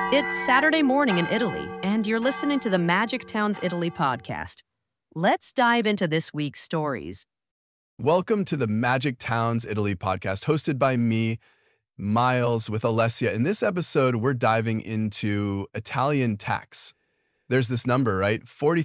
It's Saturday morning in Italy, and you're listening to the Magic Towns Italy podcast. Let's dive into this week's stories. Welcome to the Magic Towns Italy podcast, hosted by me, Miles, with Alessia. In this episode, we're diving into Italian tax. There's this number, right?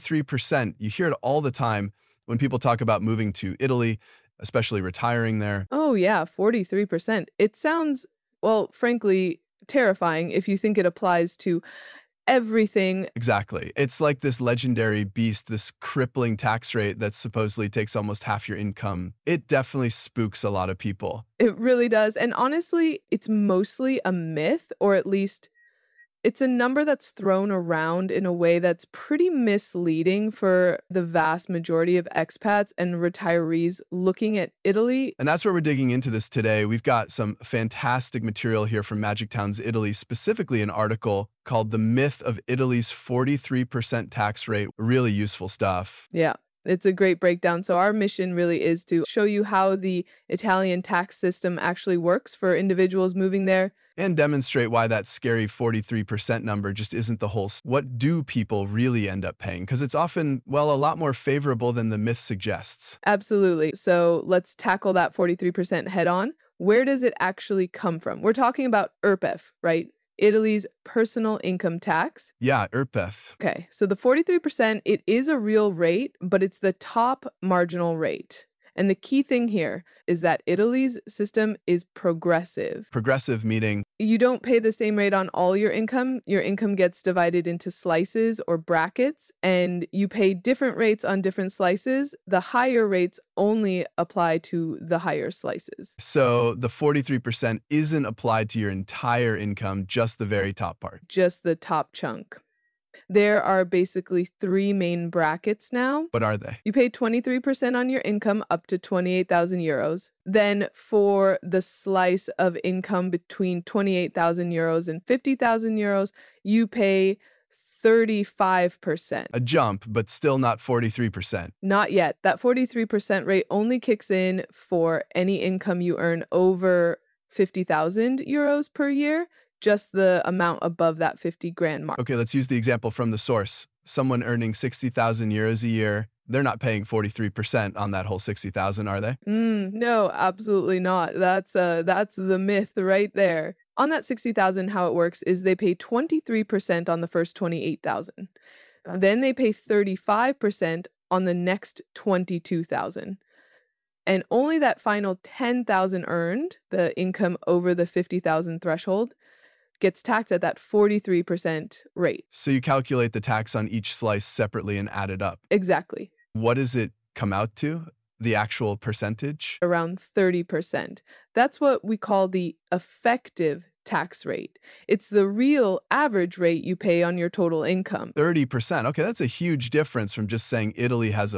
43%. You hear it all the time when people talk about moving to Italy, especially retiring there. Oh, yeah, 43%. It sounds, well, frankly, terrifying if you think it applies to everything. Exactly. It's like this legendary beast, this crippling tax rate that supposedly takes almost half your income. It definitely spooks a lot of people. It really does. And honestly, it's mostly a myth, or at least it's a number that's thrown around in a way that's pretty misleading for the vast majority of expats and retirees looking at Italy. And that's where we're digging into this today. We've got some fantastic material here from Magic Towns Italy, specifically an article called The Myth of Italy's 43% Tax Rate. Really useful stuff. Yeah. It's a great breakdown. So our mission really is to show you how the Italian tax system actually works for individuals moving there. And demonstrate why that scary 43% number just isn't the whole. What do people really end up paying? Because it's often, well, a lot more favorable than the myth suggests. Absolutely. So let's tackle that 43% head on. Where does it actually come from? We're talking about IRPEF, right? Italy's personal income tax. Yeah, IRPEF. Okay, so the 43%, it is a real rate, but it's the top marginal rate. And the key thing here is that Italy's system is progressive. Progressive meaning? You don't pay the same rate on all your income. Your income gets divided into slices or brackets, and you pay different rates on different slices. The higher rates only apply to the higher slices. So the 43% isn't applied to your entire income, just the very top part. Just the top chunk. There are basically three main brackets now. What are they? You pay 23% on your income up to 28,000 euros. Then for the slice of income between 28,000 euros and 50,000 euros, you pay 35%. A jump, but still not 43%. Not yet. That 43% rate only kicks in for any income you earn over 50,000 euros per year. Just the amount above that 50 grand mark. Okay, let's use the example from the source. Someone earning 60,000 euros a year, they're not paying 43% on that whole 60,000, are they? No, absolutely not. That's the myth right there. On that 60,000, how it works is they pay 23% on the first 28,000. Then they pay 35% on the next 22,000. And only that final 10,000 earned, the income over the 50,000 threshold, gets taxed at that 43% rate. So you calculate the tax on each slice separately and add it up. Exactly. What does it come out to? The actual percentage? Around 30%. That's what we call the effective tax rate. It's the real average rate you pay on your total income. 30%. Okay, that's a huge difference from just saying Italy has a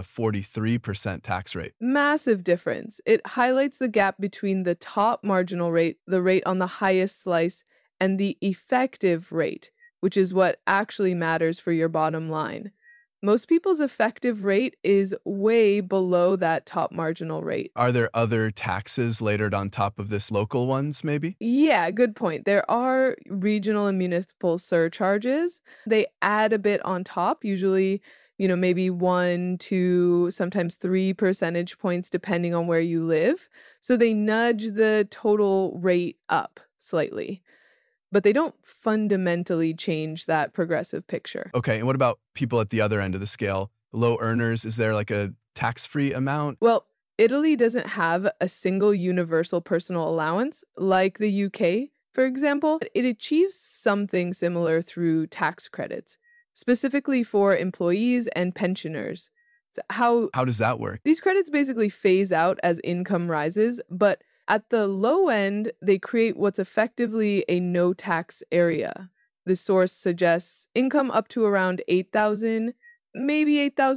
43% tax rate. Massive difference. It highlights the gap between the top marginal rate, the rate on the highest slice, and the effective rate, which is what actually matters for your bottom line. Most people's effective rate is way below that top marginal rate. Are there other taxes layered on top of this, local ones maybe? Yeah, good point. There are regional and municipal surcharges. They add a bit on top, usually, maybe 1, 2, sometimes 3 percentage points depending on where you live. So they nudge the total rate up slightly. But they don't fundamentally change that progressive picture. Okay, and what about people at the other end of the scale? Low earners, is there like a tax-free amount? Well, Italy doesn't have a single universal personal allowance like the UK, for example. It achieves something similar through tax credits, specifically for employees and pensioners. So how does that work? These credits basically phase out as income rises, but at the low end, they create what's effectively a no-tax area. The source suggests income up to around 8,000, maybe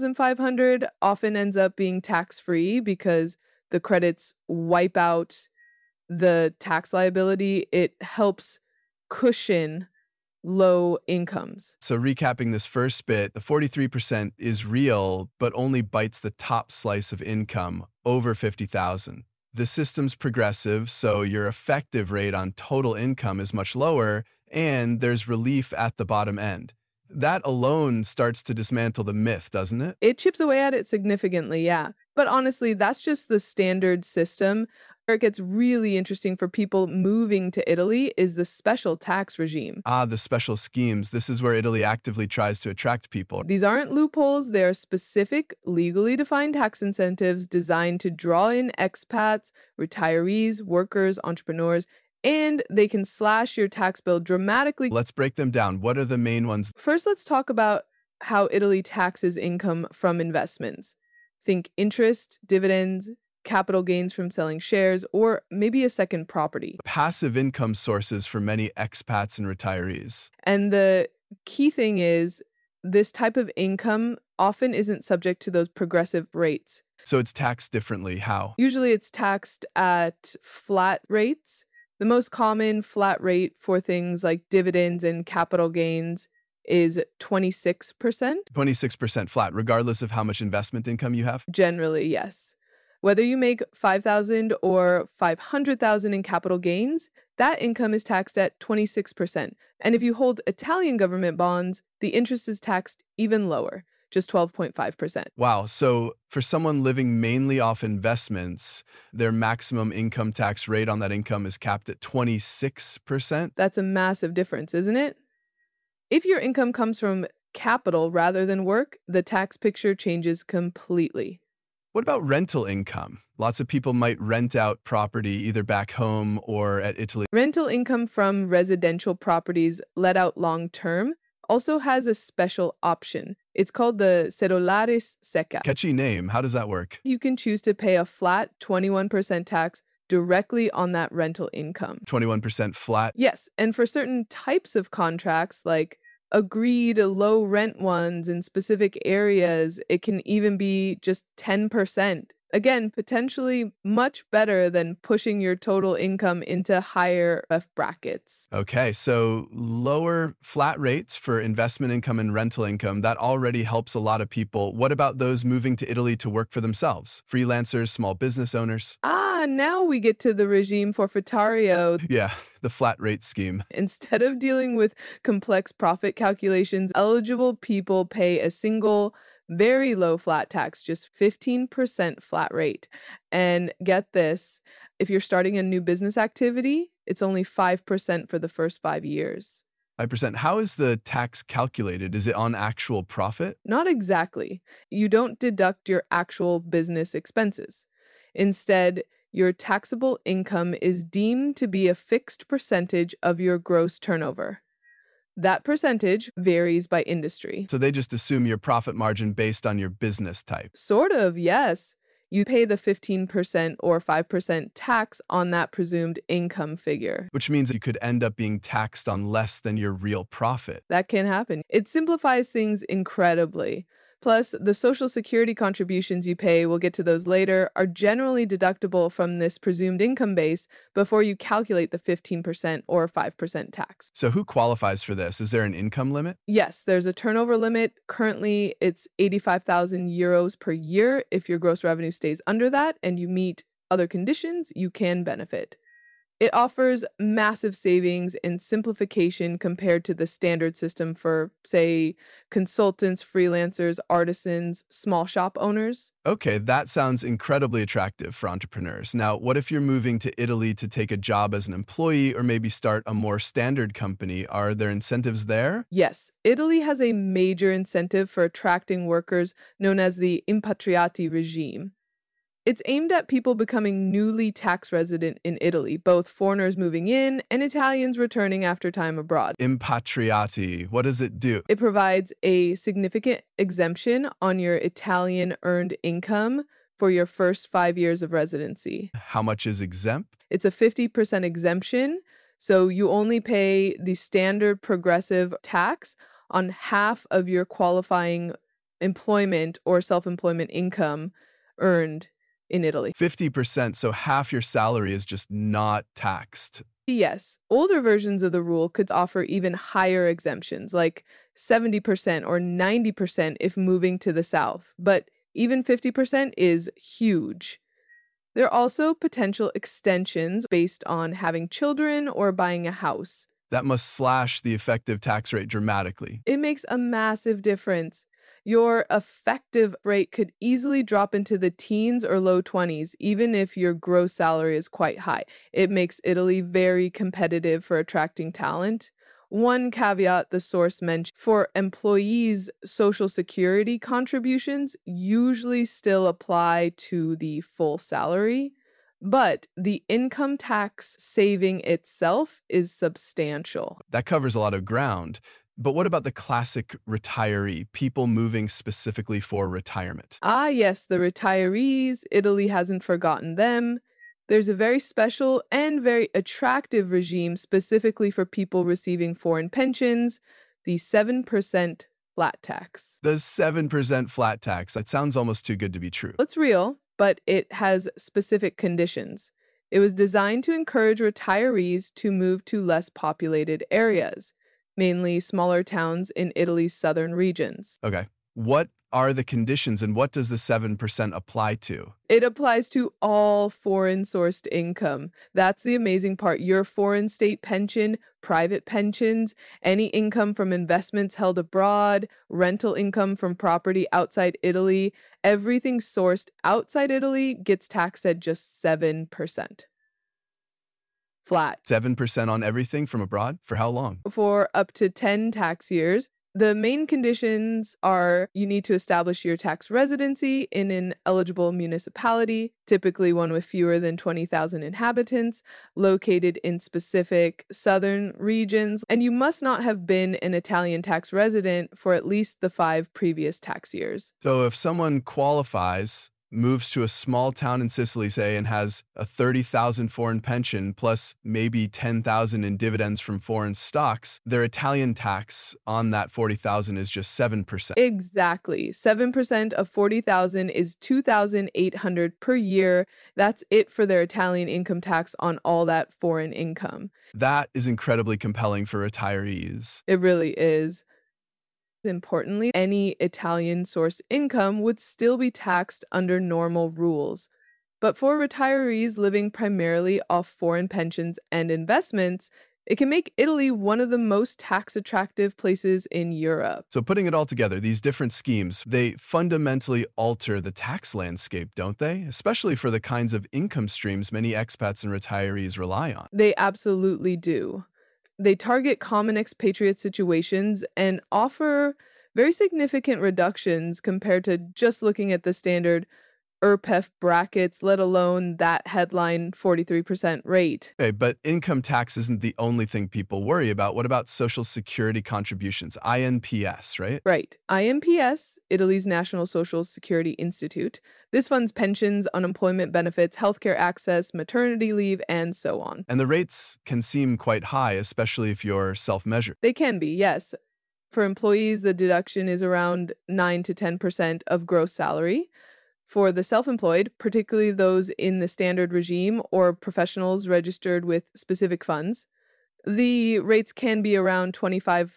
8,500, often ends up being tax-free because the credits wipe out the tax liability. It helps cushion low incomes. So recapping this first bit, the 43% is real, but only bites the top slice of income over 50,000. The system's progressive, so your effective rate on total income is much lower, and there's relief at the bottom end. That alone starts to dismantle the myth, doesn't it? It chips away at it significantly, yeah. But honestly, that's just the standard system. Where it gets really interesting for people moving to Italy is the special tax regime. Ah, the special schemes. This is where Italy actively tries to attract people. These aren't loopholes, they are specific, legally defined tax incentives designed to draw in expats, retirees, workers, entrepreneurs, and they can slash your tax bill dramatically. Let's break them down. What are the main ones? First, let's talk about how Italy taxes income from investments. Think interest, dividends, capital gains from selling shares, or maybe a second property. Passive income sources for many expats and retirees. And the key thing is this type of income often isn't subject to those progressive rates. So it's taxed differently. How? Usually it's taxed at flat rates. The most common flat rate for things like dividends and capital gains is 26%. 26% flat, regardless of how much investment income you have? Generally, yes. Whether you make 5,000 or 500,000 in capital gains, that income is taxed at 26%. And if you hold Italian government bonds, the interest is taxed even lower, just 12.5%. Wow. So for someone living mainly off investments, their maximum income tax rate on that income is capped at 26%? That's a massive difference, isn't it? If your income comes from capital rather than work, the tax picture changes completely. What about rental income? Lots of people might rent out property either back home or at Italy. Rental income from residential properties let out long term also has a special option. It's called the Cedolaris Secca. Catchy name. How does that work? You can choose to pay a flat 21% tax directly on that rental income. 21% flat. Yes, and for certain types of contracts, like agreed low rent ones in specific areas, it can even be just 10%. Again, potentially much better than pushing your total income into higher F brackets. Okay, so lower flat rates for investment income and rental income, that already helps a lot of people. What about those moving to Italy to work for themselves? Freelancers, small business owners? Now we get to the regime forfettario. Yeah, the flat rate scheme. Instead of dealing with complex profit calculations, eligible people pay a single, very low flat tax, just 15% flat rate. And get this, if you're starting a new business activity, it's only 5% for the first 5 years. 5%. How is the tax calculated? Is it on actual profit? Not exactly. You don't deduct your actual business expenses. Instead, your taxable income is deemed to be a fixed percentage of your gross turnover. That percentage varies by industry. So they just assume your profit margin based on your business type. Sort of, yes. You pay the 15% or 5% tax on that presumed income figure. Which means you could end up being taxed on less than your real profit. That can happen. It simplifies things incredibly. Plus, the Social Security contributions you pay, we'll get to those later, are generally deductible from this presumed income base before you calculate the 15% or 5% tax. So who qualifies for this? Is there an income limit? Yes, there's a turnover limit. Currently, it's 85,000 euros per year. If your gross revenue stays under that and you meet other conditions, you can benefit. It offers massive savings and simplification compared to the standard system for, say, consultants, freelancers, artisans, small shop owners. Okay, that sounds incredibly attractive for entrepreneurs. Now, what if you're moving to Italy to take a job as an employee or maybe start a more standard company? Are there incentives there? Yes, Italy has a major incentive for attracting workers known as the Impatriati regime. It's aimed at people becoming newly tax resident in Italy, both foreigners moving in and Italians returning after time abroad. Impatriati, what does it do? It provides a significant exemption on your Italian earned income for your first 5 years of residency. How much is exempt? It's a 50% exemption, so you only pay the standard progressive tax on half of your qualifying employment or self-employment income earned in Italy. 50%, so half your salary is just not taxed. Yes, older versions of the rule could offer even higher exemptions, like 70% or 90% if moving to the south, but even 50% is huge. There are also potential extensions based on having children or buying a house. That must slash the effective tax rate dramatically. It makes a massive difference. Your effective rate could easily drop into the teens or low 20s, even if your gross salary is quite high. It makes Italy very competitive for attracting talent. One caveat the source mentioned for employees, Social Security contributions usually still apply to the full salary, but the income tax saving itself is substantial. That covers a lot of ground. But what about the classic retiree, people moving specifically for retirement? Ah, yes, the retirees, Italy hasn't forgotten them. There's a very special and very attractive regime specifically for people receiving foreign pensions, the 7% flat tax. The 7% flat tax, that sounds almost too good to be true. It's real, but it has specific conditions. It was designed to encourage retirees to move to less populated areas, mainly smaller towns in Italy's southern regions. Okay. What are the conditions and what does the 7% apply to? It applies to all foreign sourced income. That's the amazing part. Your foreign state pension, private pensions, any income from investments held abroad, rental income from property outside Italy, everything sourced outside Italy gets taxed at just 7%. Flat. 7% on everything from abroad? For how long? For up to 10 tax years. The main conditions are you need to establish your tax residency in an eligible municipality, typically one with fewer than 20,000 inhabitants, located in specific southern regions, and you must not have been an Italian tax resident for at least the 5 previous tax years. So if someone qualifies, moves to a small town in Sicily, say, and has a 30,000 foreign pension plus maybe 10,000 in dividends from foreign stocks, their Italian tax on that 40,000 is just 7%. Exactly. 7% of 40,000 is 2,800 per year. That's it for their Italian income tax on all that foreign income. That is incredibly compelling for retirees. It really is. Importantly, any Italian source income would still be taxed under normal rules. But for retirees living primarily off foreign pensions and investments, it can make Italy one of the most tax-attractive places in Europe. So putting it all together, these different schemes, they fundamentally alter the tax landscape, don't they? Especially for the kinds of income streams many expats and retirees rely on. They absolutely do. They target common expatriate situations and offer very significant reductions compared to just looking at the standard IRPEF brackets, let alone that headline 43% rate. Okay, but income tax isn't the only thing people worry about. What about Social Security contributions, INPS, right? Right. INPS, Italy's National Social Security Institute. This funds pensions, unemployment benefits, healthcare access, maternity leave, and so on. And the rates can seem quite high, especially if you're self-measured. They can be, yes. For employees, the deduction is around 9 to 10% of gross salary. For the self-employed, particularly those in the standard regime or professionals registered with specific funds, the rates can be around 25%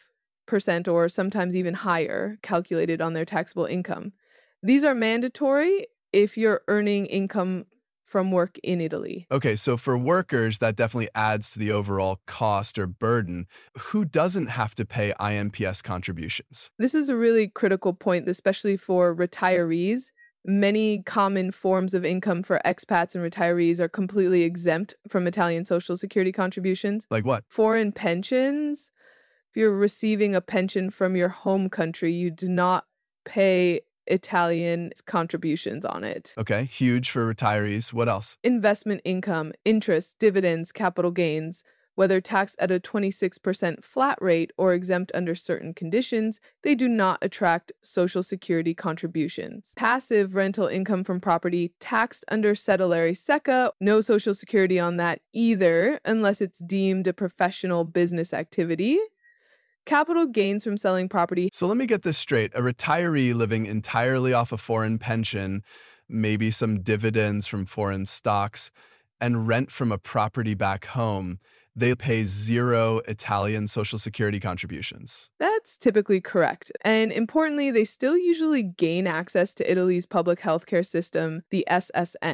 or sometimes even higher, calculated on their taxable income. These are mandatory if you're earning income from work in Italy. Okay, so for workers, that definitely adds to the overall cost or burden. Who doesn't have to pay INPS contributions? This is a really critical point, especially for retirees. Many common forms of income for expats and retirees are completely exempt from Italian Social Security contributions. Like what? Foreign pensions, if you're receiving a pension from your home country, you do not pay Italian contributions on it. Okay, huge for retirees. What else? Investment income, interest, dividends, capital gains, whether taxed at a 26% flat rate or exempt under certain conditions, they do not attract Social Security contributions. Passive rental income from property taxed under Cedolare Secca, no Social Security on that either, unless it's deemed a professional business activity. Capital gains from selling property. So let me get this straight. A retiree living entirely off a foreign pension, maybe some dividends from foreign stocks, and rent from a property back home, they pay 0 Italian Social Security contributions. That's typically correct. And importantly, they still usually gain access to Italy's public healthcare system, the SSN.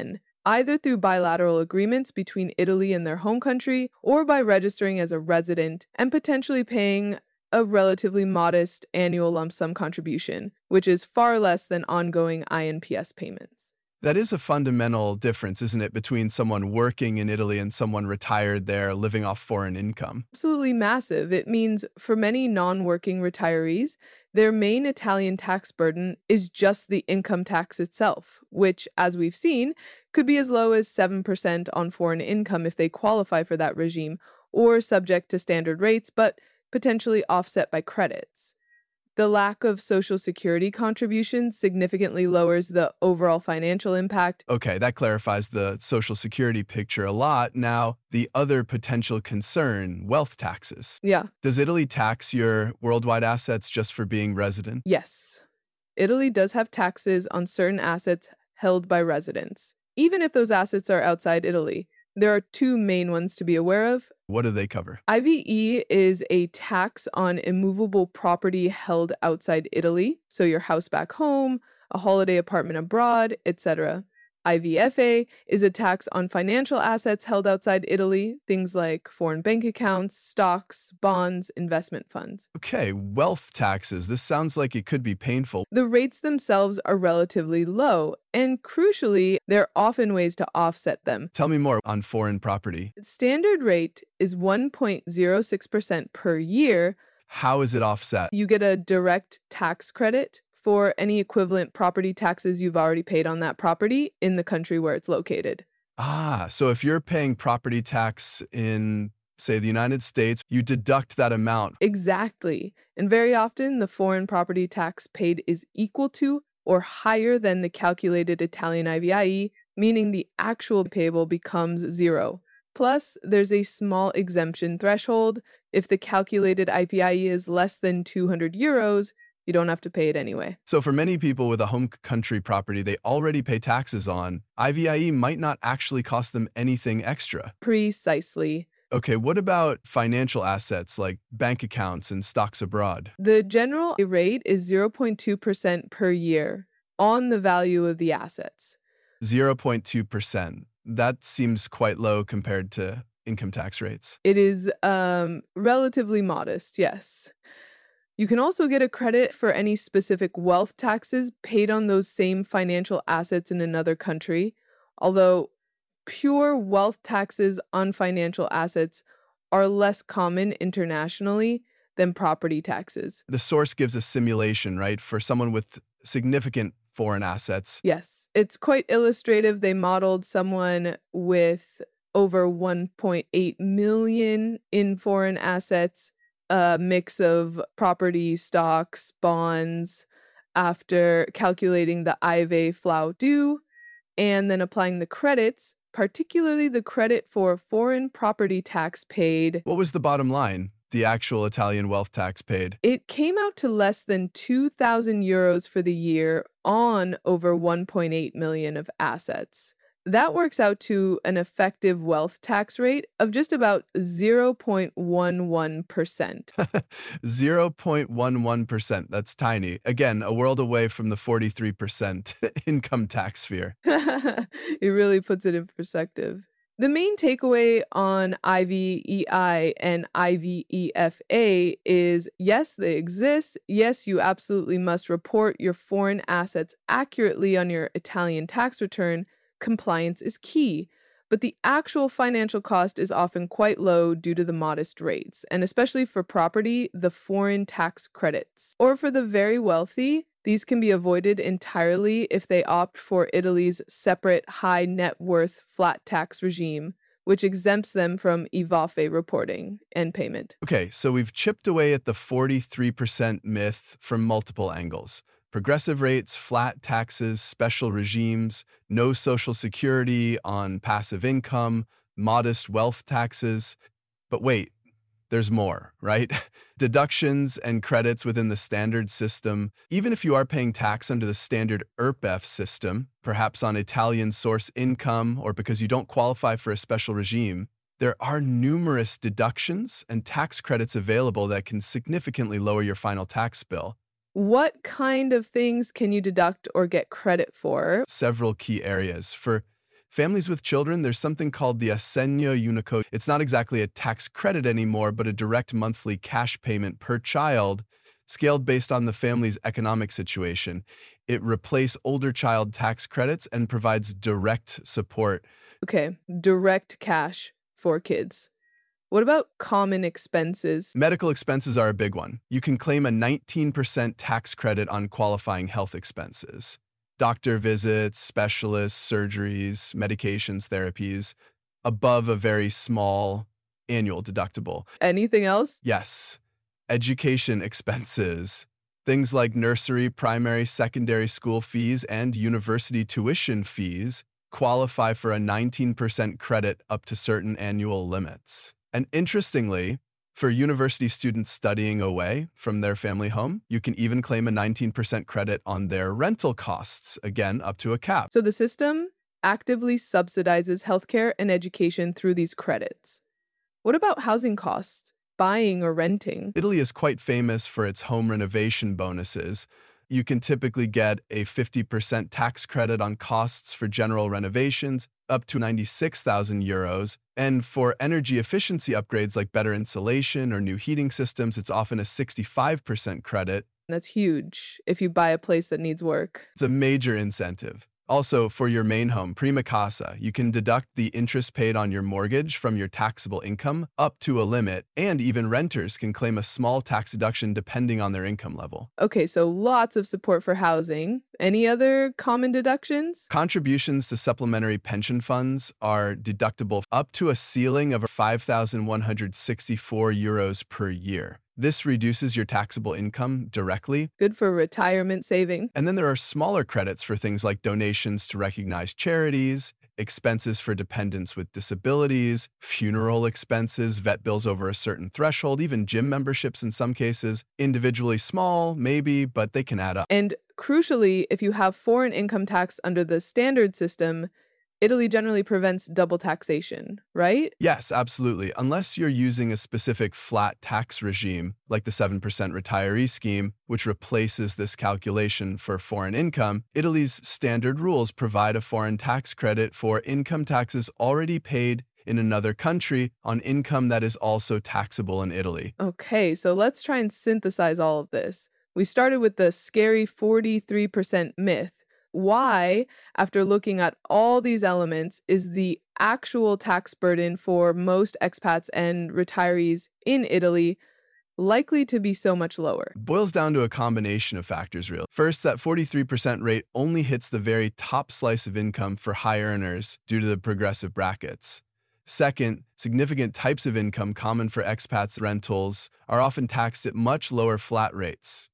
either through bilateral agreements between Italy and their home country or by registering as a resident and potentially paying a relatively modest annual lump sum contribution, which is far less than ongoing INPS payments. That is a fundamental difference, isn't it, between someone working in Italy and someone retired there living off foreign income? Absolutely massive. It means for many non-working retirees, their main Italian tax burden is just the income tax itself, which, as we've seen, could be as low as 7% on foreign income if they qualify for that regime, or subject to standard rates, but potentially offset by credits. The lack of Social Security contributions significantly lowers the overall financial impact. Okay, that clarifies the Social Security picture a lot. Now, the other potential concern, wealth taxes. Yeah, Does Italy tax your worldwide assets just for being resident? yes. Italy does have taxes on certain assets held by residents, even if those assets are outside Italy. There are two main ones to be aware of. What do they cover? IVE is a tax on immovable property held outside Italy, so your house back home, a holiday apartment abroad, etc. IVFA is a tax on financial assets held outside Italy, things like foreign bank accounts, stocks, bonds, investment funds. Okay, wealth taxes. This sounds like it could be painful. The rates themselves are relatively low, and crucially, there are often ways to offset them. Tell me more on foreign property. Standard rate is 1.06% per year. How is it offset? You get a direct tax credit for any equivalent property taxes you've already paid on that property in the country where it's located. So if you're paying property tax in, say, the United States, you deduct that amount. Exactly. And very often, the foreign property tax paid is equal to or higher than the calculated Italian IVIE, meaning the actual payable becomes zero. Plus, there's a small exemption threshold. If the calculated IPIE is less than 200 euros, you don't have to pay it anyway. So for many people with a home country property they already pay taxes on, IVIE might not actually cost them anything extra. Precisely. Okay, what about financial assets like bank accounts and stocks abroad? The general rate is 0.2% per year on the value of the assets. 0.2%. That seems quite low compared to income tax rates. It is relatively modest, yes. You can also get a credit for any specific wealth taxes paid on those same financial assets in another country, although pure wealth taxes on financial assets are less common internationally than property taxes. The source gives a simulation, right, for someone with significant foreign assets. Yes, it's quite illustrative. They modeled someone with over 1.8 million in foreign assets, a mix of property, stocks, bonds, after calculating the IVE FLAU due, and then applying the credits, particularly the credit for foreign property tax paid. What was the bottom line? The actual Italian wealth tax paid? It came out to less than 2,000 euros for the year on over 1.8 million of assets. That works out to an effective wealth tax rate of just about 0.11%. 0.11%. That's tiny. Again, a world away from the 43% income tax sphere. It really puts it in perspective. The main takeaway on IVEI and IVEFA is yes, they exist. Yes, you absolutely must report your foreign assets accurately on your Italian tax return. Compliance is key, but the actual financial cost is often quite low due to the modest rates, and especially for property, the foreign tax credits. Or for the very wealthy, these can be avoided entirely if they opt for Italy's separate high net worth flat tax regime, which exempts them from IVAFE reporting and payment. Okay, so we've chipped away at the 43% myth from multiple angles. Progressive rates, flat taxes, special regimes, no social security on passive income, modest wealth taxes. But wait, there's more, right? Deductions and credits within the standard system. Even if you are paying tax under the standard IRPEF system, perhaps on Italian source income or because you don't qualify for a special regime, there are numerous deductions and tax credits available that can significantly lower your final tax bill. What kind of things can you deduct or get credit for? Several key areas. For Families with children, there's something called the Assegno Unico. It's not exactly a tax credit anymore, but a direct monthly cash payment per child, scaled based on the family's economic situation. It replaces older child tax credits and provides direct support. Okay, direct cash for kids. What about common expenses? Medical expenses are a big one. You can claim a 19% tax credit on qualifying health expenses. Doctor visits, specialists, surgeries, medications, therapies, above a very small annual deductible. Anything else? Yes, education expenses. Things like nursery, primary, secondary school fees, and university tuition fees qualify for a 19% credit up to certain annual limits. And interestingly, for university students studying away from their family home, you can even claim a 19% credit on their rental costs, again, up to a cap. So the system actively subsidizes healthcare and education through these credits. What about housing costs, buying or renting? Italy is quite famous for its home renovation bonuses. You can typically get a 50% tax credit on costs for general renovations, up to 96,000 euros. And for energy efficiency upgrades like better insulation or new heating systems, it's often a 65% credit. That's huge if you buy a place that needs work. It's a major incentive. Also, for your main home, prima casa, you can deduct the interest paid on your mortgage from your taxable income up to a limit, and even renters can claim a small tax deduction depending on their income level. Okay, so lots of support for housing. Any other common deductions? Contributions to supplementary pension funds are deductible up to a ceiling of 5,164 euros per year. This reduces your taxable income directly. Good for retirement saving. And then there are smaller credits for things like donations to recognized charities, expenses for dependents with disabilities, funeral expenses, vet bills over a certain threshold, even gym memberships in some cases. Individually small, maybe, but they can add up. And crucially, if you have foreign income tax under the standard system, Italy generally prevents double taxation, right? Yes, absolutely. Unless you're using a specific flat tax regime, like the 7% retiree scheme, which replaces this calculation for foreign income, Italy's standard rules provide a foreign tax credit for income taxes already paid in another country on income that is also taxable in Italy. Okay, so let's try and synthesize all of this. We started with the scary 43% myth. Why, after looking at all these elements, is the actual tax burden for most expats and retirees in Italy likely to be so much lower? It boils down to a combination of factors, really. First, that 43% rate only hits the very top slice of income for high earners due to the progressive brackets. Second, significant types of income common for expats rentals are often taxed at much lower flat rates,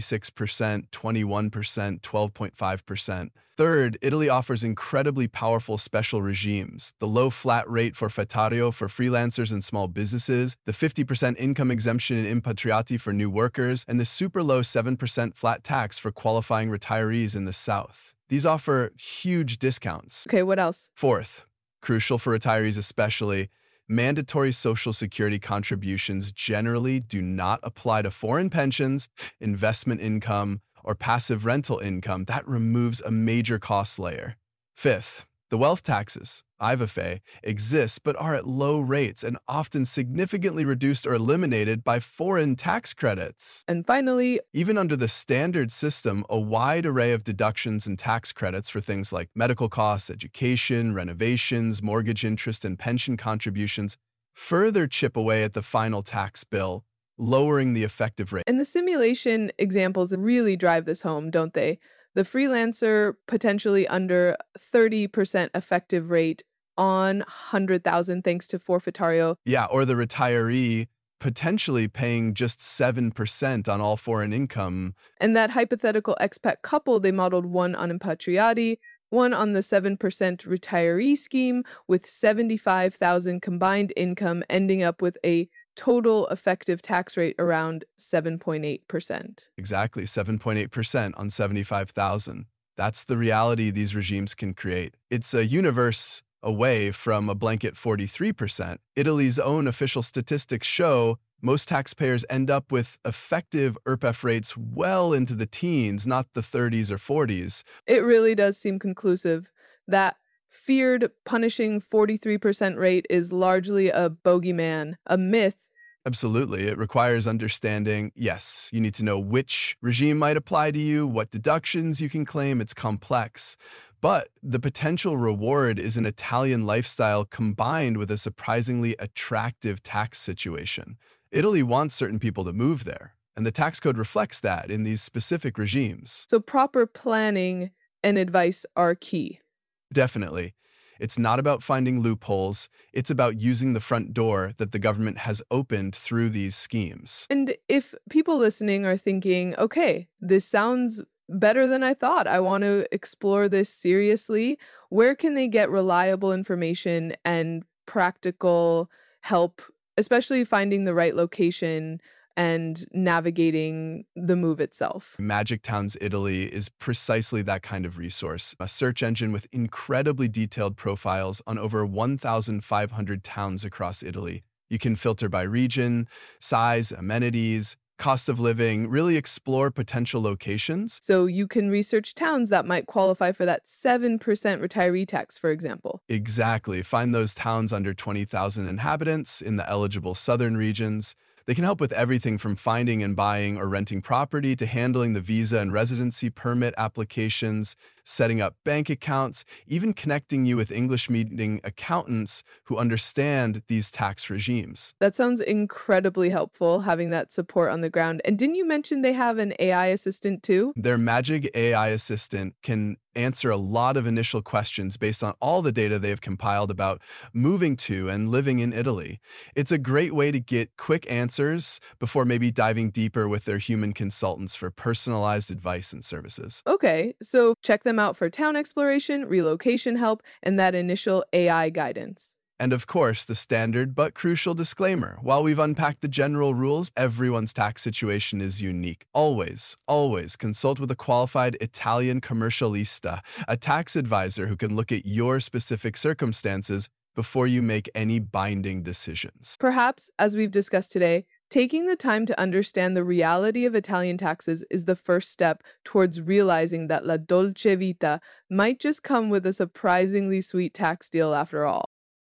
26%, 21%, 12.5%. Third, Italy offers incredibly powerful special regimes, the low flat rate for forfettario for freelancers and small businesses, the 50% income exemption in impatriati for new workers, and the super low 7% flat tax for qualifying retirees in the South. These offer huge discounts. Okay, what else? Fourth, crucial for retirees especially, mandatory Social Security contributions generally do not apply to foreign pensions, investment income, or passive rental income. That removes a major cost layer. Fifth, the wealth taxes, IVA, exist but are at low rates and often significantly reduced or eliminated by foreign tax credits. And finally, Even under the standard system, a wide array of deductions and tax credits for things like medical costs, education, renovations, mortgage interest, and pension contributions further chip away at the final tax bill, lowering the effective rate. and the simulation examples really drive this home, don't they? The freelancer potentially under 30% effective rate on 100,000 thanks to forfettario. Yeah, or the retiree potentially paying just 7% on all foreign income. And that hypothetical expat couple, they modeled one on impatriati, one on the 7% retiree scheme with 75,000 combined income, ending up with a total effective tax rate around 7.8%. Exactly, 7.8% on 75,000. That's the reality these regimes can create. It's a universe away from a blanket 43%. Italy's own official statistics show most taxpayers end up with effective IRPEF rates well into the teens, not the 30s or 40s. It really does seem conclusive that feared punishing 43% rate is largely a bogeyman, a myth. Absolutely. It requires understanding. Yes, you need to know which regime might apply to you, what deductions you can claim. It's complex. But the potential reward is an Italian lifestyle combined with a surprisingly attractive tax situation. Italy wants certain people to move there, and the tax code reflects that in these specific regimes. So proper planning and advice are key. Definitely. It's not about finding loopholes. It's about using the front door that the government has opened through these schemes. And if people listening are thinking, okay, this sounds better than I thought, I want to explore this seriously, where can they get reliable information and practical help, especially finding the right location and navigating the move itself? Magic Towns Italy is precisely that kind of resource, a search engine with incredibly detailed profiles on over 1,500 towns across Italy. You can filter by region, size, amenities, cost of living, really explore potential locations. So you can research towns that might qualify for that 7% retiree tax, for example. Exactly. Find those towns under 20,000 inhabitants in the eligible southern regions. They can help with everything from finding and buying or renting property to handling the visa and residency permit applications, setting up bank accounts, even connecting you with English-speaking accountants who understand these tax regimes. That sounds incredibly helpful, having that support on the ground. And didn't you mention they have an AI assistant too? Their Magic AI assistant can answer a lot of initial questions based on all the data they have compiled about moving to and living in Italy. It's a great way to get quick answers before maybe diving deeper with their human consultants for personalized advice and services. Okay, so check them out for town exploration, relocation help, and that initial AI guidance. And of course, the standard but crucial disclaimer. While we've unpacked the general rules, everyone's tax situation is unique. Always, always consult with a qualified Italian commercialista, a tax advisor who can look at your specific circumstances before you make any binding decisions. Perhaps, as we've discussed today, taking the time to understand the reality of Italian taxes is the first step towards realizing that La Dolce Vita might just come with a surprisingly sweet tax deal after all.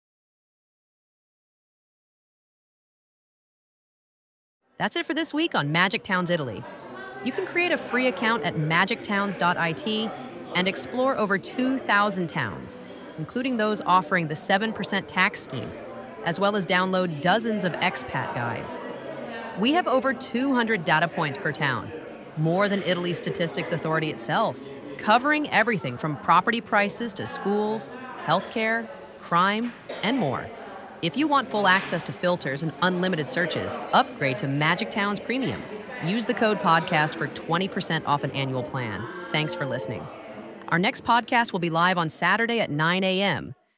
That's it for this week on Magic Towns Italy. You can create a free account at magictowns.it and explore over 2,000 towns, including those offering the 7% tax scheme, as well as download dozens of expat guides. We have over 200 data points per town, more than Italy's Statistics Authority itself, covering everything from property prices to schools, healthcare, crime, and more. If you want full access to filters and unlimited searches, upgrade to Magic Towns Premium. Use the code podcast for 20% off an annual plan. Thanks for listening. Our next podcast will be live on Saturday at 9 a.m.